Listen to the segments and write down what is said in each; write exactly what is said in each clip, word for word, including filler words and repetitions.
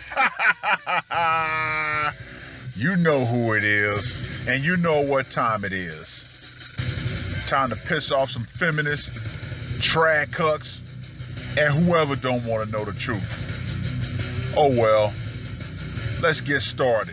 You know who it is, and you know what time it is. Time to piss off some feminists, trad cucks, and whoever don't want to know the truth. Oh well, let's get started.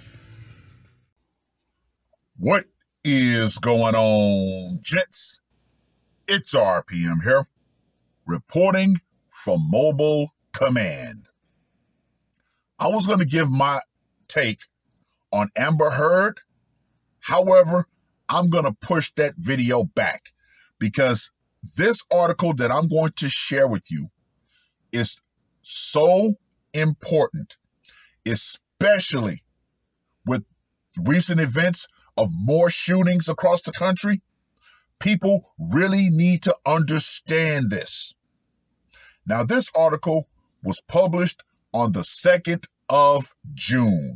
What is going on, gents? It's R P M here, reporting from Mobile Command. I was going to give my take on Amber Heard. However, I'm going to push that video back because this article that I'm going to share with you is so important, especially with recent events of more shootings across the country. People really need to understand this. Now, this article was published on the second of June.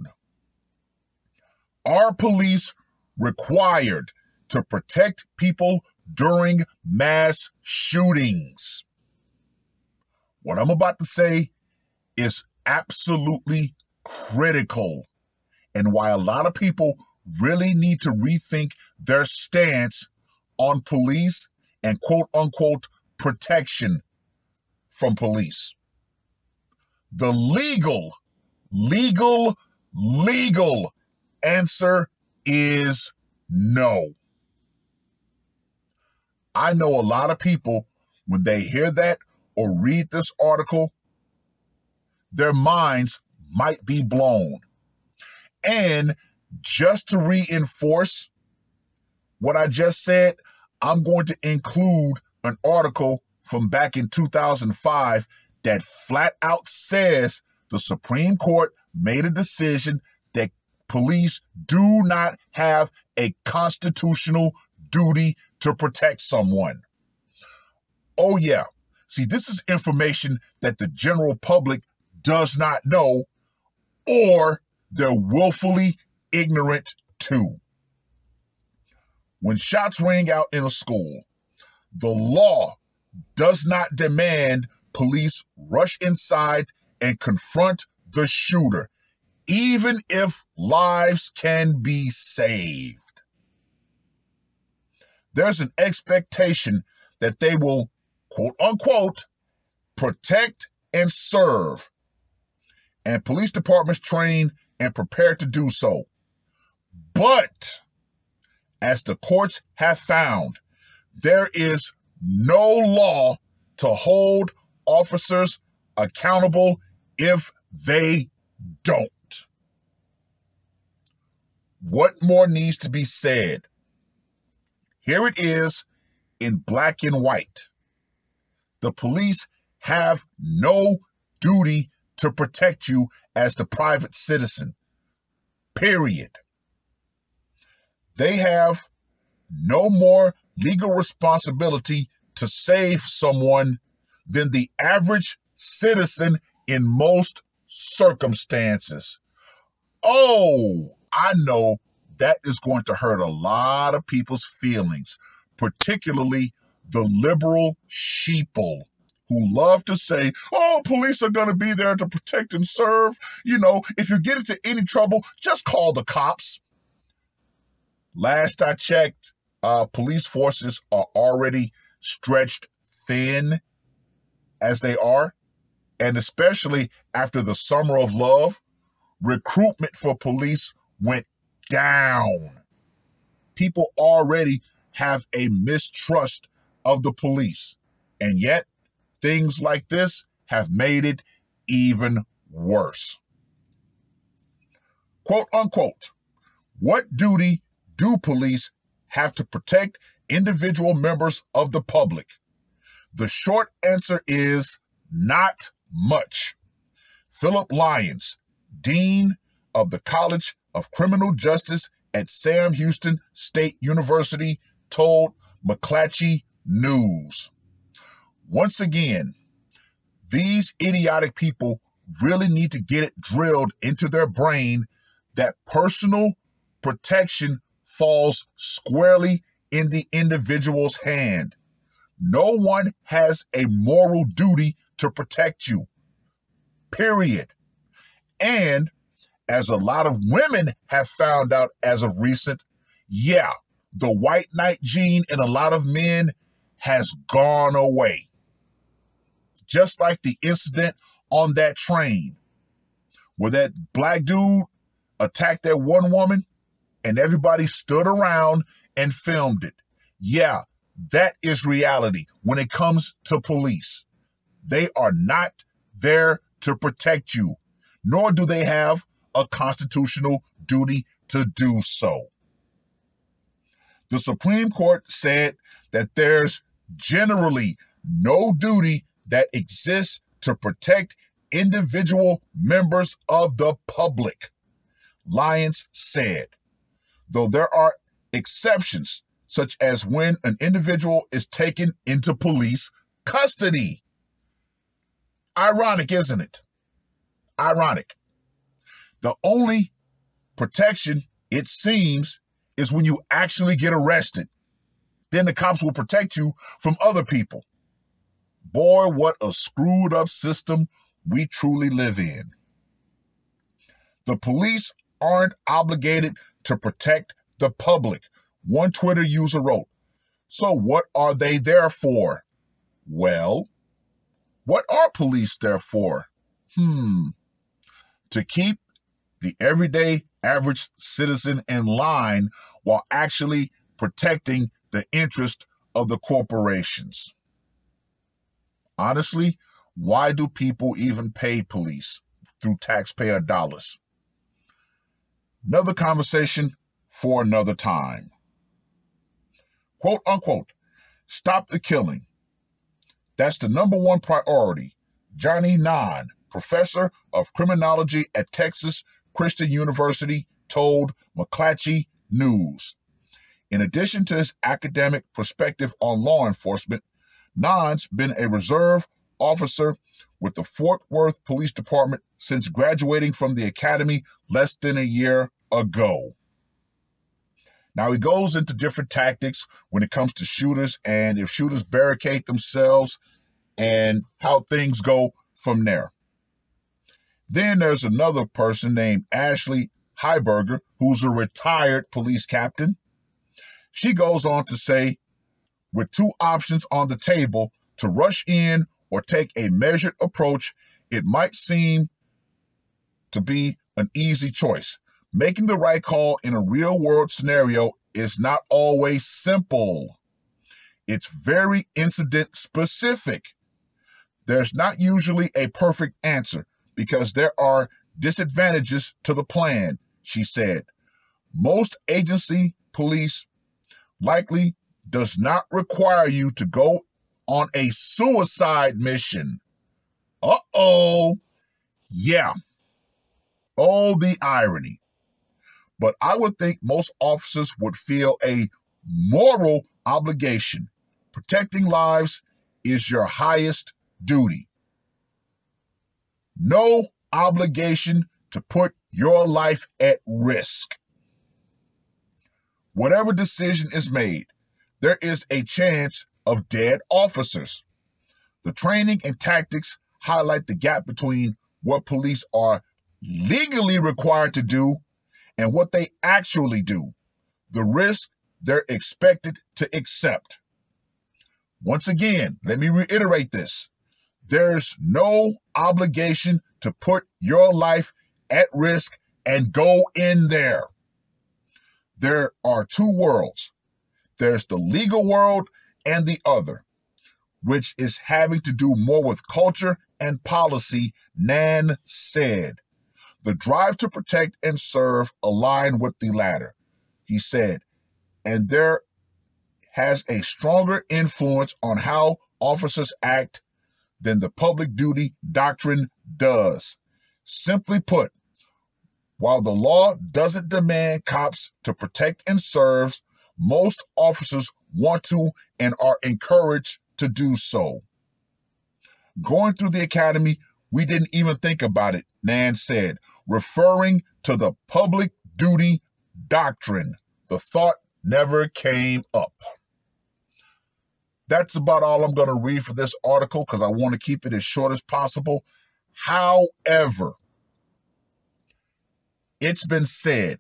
Are police required to protect people during mass shootings? What I'm about to say is absolutely critical, and why a lot of people really need to rethink their stance on police and quote unquote protection from police. The legal, legal, legal answer is no. I know a lot of people, when they hear that or read this article, their minds might be blown. And just to reinforce what I just said, I'm going to include an article from back in two thousand five that flat out says the Supreme Court made a decision that police do not have a constitutional duty to protect someone. Oh yeah. See, this is information that the general public does not know, or they're willfully ignorant to. When shots ring out in a school, the law does not demand police rush inside and confront the shooter, even if lives can be saved. There's an expectation that they will, quote unquote, protect and serve. And police departments train and prepare to do so. But, as the courts have found, there is no law to hold officers accountable if they don't. What more needs to be said? Here it is in black and white. The police have no duty to protect you as the private citizen. Period. They have no more legal responsibility to save someone than the average citizen in most circumstances. Oh, I know that is going to hurt a lot of people's feelings, particularly the liberal sheeple who love to say, oh, police are going to be there to protect and serve. You know, if you get into any trouble, just call the cops. Last I checked, uh, police forces are already stretched thin as they are. And especially after the summer of love, recruitment for police went down. People already have a mistrust of the police. And yet, things like this have made it even worse. Quote unquote, what duty do police have to protect individual members of the public? The short answer is not much. Philip Lyons, Dean of the College of Criminal Justice at Sam Houston State University, told McClatchy News. Once again, these idiotic people really need to get it drilled into their brain that personal protection falls squarely in the individual's hand. No one has a moral duty to protect you. Period. And as a lot of women have found out as of recent, yeah, the white knight gene in a lot of men has gone away. Just like the incident on that train where that black dude attacked that one woman and everybody stood around and filmed it. Yeah, that is reality when it comes to police. They are not there to protect you, nor do they have a constitutional duty to do so. The Supreme Court said that there's generally no duty that exists to protect individual members of the public. Lyons said, though there are exceptions, such as when an individual is taken into police custody. Ironic, isn't it? Ironic. The only protection, it seems, is when you actually get arrested. Then the cops will protect you from other people. Boy, what a screwed up system we truly live in. The police aren't obligated to protect the public. One Twitter user wrote, so what are they there for? Well, what are police there for? Hmm. To keep the everyday average citizen in line while actually protecting the interest of the corporations. Honestly, why do people even pay police through taxpayer dollars? Another conversation for another time. Quote unquote, stop the killing. That's the number one priority. Johnny Nahn, professor of criminology at Texas Christian University, told McClatchy News. In addition to his academic perspective on law enforcement, Nahn's been a reserve officer with the Fort Worth Police Department since graduating from the academy less than a year ago. Now, he goes into different tactics when it comes to shooters and if shooters barricade themselves and how things go from there. Then there's another person named Ashley Heiberger, who's a retired police captain. She goes on to say, with two options on the table, to rush in or take a measured approach, it might seem to be an easy choice. Making the right call in a real-world scenario is not always simple. It's very incident-specific. There's not usually a perfect answer because there are disadvantages to the plan, she said. Most agency police likely does not require you to go on a suicide mission. Uh-oh. Yeah. Oh, the irony. But I would think most officers would feel a moral obligation. Protecting lives is your highest duty. No obligation to put your life at risk. Whatever decision is made, there is a chance of dead officers. The training and tactics highlight the gap between what police are legally required to do and what they actually do, the risk they're expected to accept. Once again, let me reiterate this. There's no obligation to put your life at risk and go in there. There are two worlds. There's the legal world and the other, which is having to do more with culture and policy, Nahn said. The drive to protect and serve align with the latter, he said, and there has a stronger influence on how officers act than the public duty doctrine does. Simply put, while the law doesn't demand cops to protect and serve, most officers want to and are encouraged to do so. Going through the academy, we didn't even think about it, Nahn said, referring to the public duty doctrine. The thought never came up. That's about all I'm going to read for this article because I want to keep it as short as possible. However, It's been said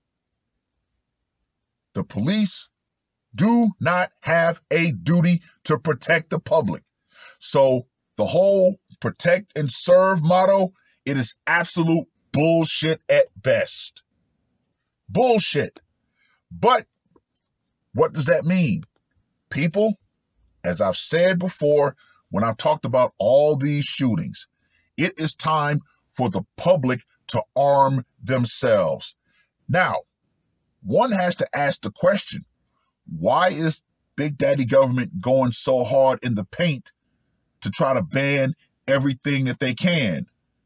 the police do not have a duty to protect the public. So the whole protect and serve motto, it is absolute bullshit at best. Bullshit. But what does that mean? People, as I've said before, when I've talked about all these shootings, it is time for the public to arm themselves. Now, one has to ask the question, why is Big Daddy government going so hard in the paint to try to ban everything that they can?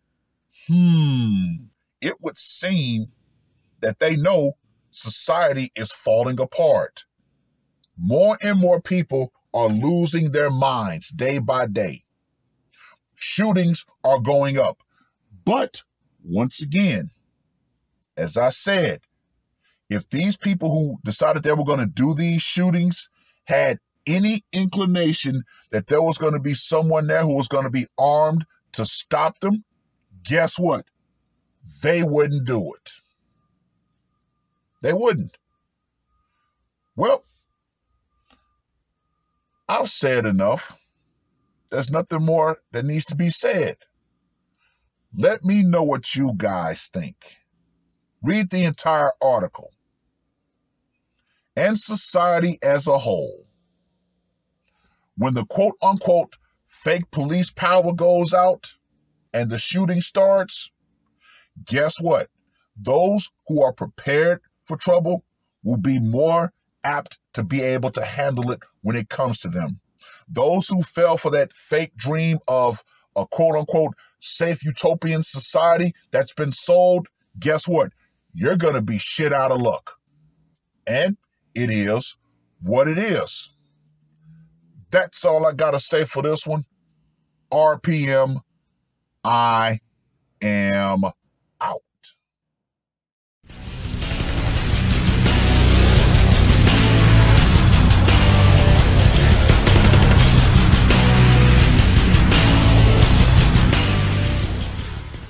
Hmm, it would seem that they know society is falling apart. More and more people are losing their minds day by day. Shootings are going up. But once again, as I said, if these people who decided they were going to do these shootings had any inclination that there was going to be someone there who was going to be armed to stop them, guess what? They wouldn't do it. They wouldn't. Well, I've said enough. There's nothing more that needs to be said. Let me know what you guys think. Read the entire article. And society as a whole. When the quote-unquote fake police power goes out and the shooting starts, guess what? Those who are prepared for trouble will be more apt to be able to handle it when it comes to them. Those who fell for that fake dream of a quote-unquote safe utopian society that's been sold, guess what? You're going to be shit out of luck. And it is what it is. That's all I got to say for this one. R P M, I am